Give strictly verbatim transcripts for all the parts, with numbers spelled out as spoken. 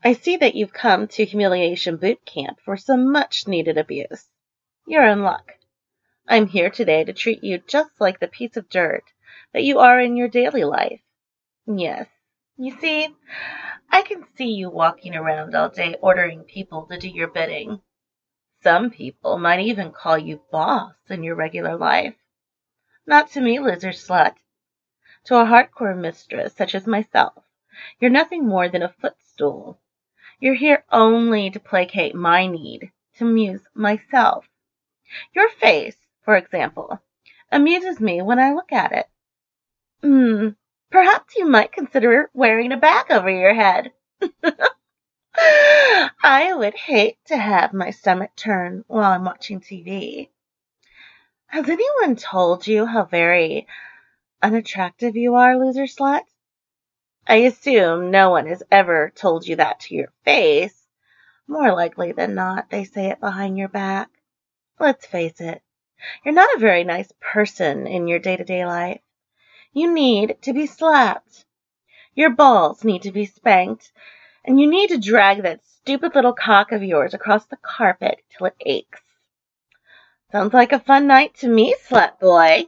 I see that you've come to Humiliation Boot Camp for some much-needed abuse. You're in luck. I'm here today to treat you just like the piece of dirt that you are in your daily life. Yes, you see, I can see you walking around all day ordering people to do your bidding. Some people might even call you boss in your regular life. Not to me, loser slut. To a hardcore mistress such as myself, you're nothing more than a footstool. You're here only to placate my need to amuse myself. Your face, for example, amuses me when I look at it. Hmm, perhaps you might consider wearing a bag over your head. I would hate to have my stomach turn while I'm watching T V. Has anyone told you how very unattractive you are, loser slut? I assume no one has ever told you that to your face. More likely than not, they say it behind your back. Let's face it, you're not a very nice person in your day-to-day life. You need to be slapped. Your balls need to be spanked, and you need to drag that stupid little cock of yours across the carpet till it aches. Sounds like a fun night to me, slut boy.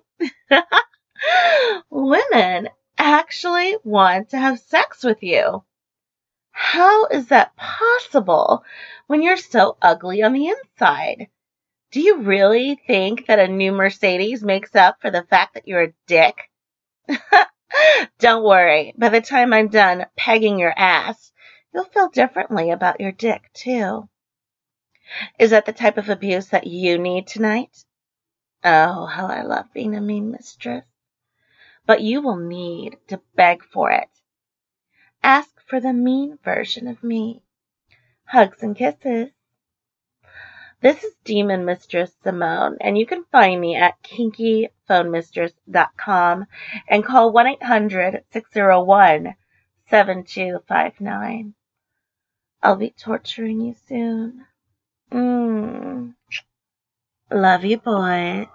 Women actually want to have sex with you. How is that possible when you're so ugly on the inside? Do you really think that a new Mercedes makes up for the fact that you're a dick? Don't worry, by the time I'm done pegging your ass, you'll feel differently about your dick, too. Is that the type of abuse that you need tonight? Oh, how I love being a mean mistress. But you will need to beg for it. Ask for the mean version of me. Hugs and kisses. This is Demon Mistress Simone, and you can find me at kinky phone mistress dot com and call one eight hundred, six oh one, seven two five nine. I'll be torturing you soon. Mm. Love you, boy.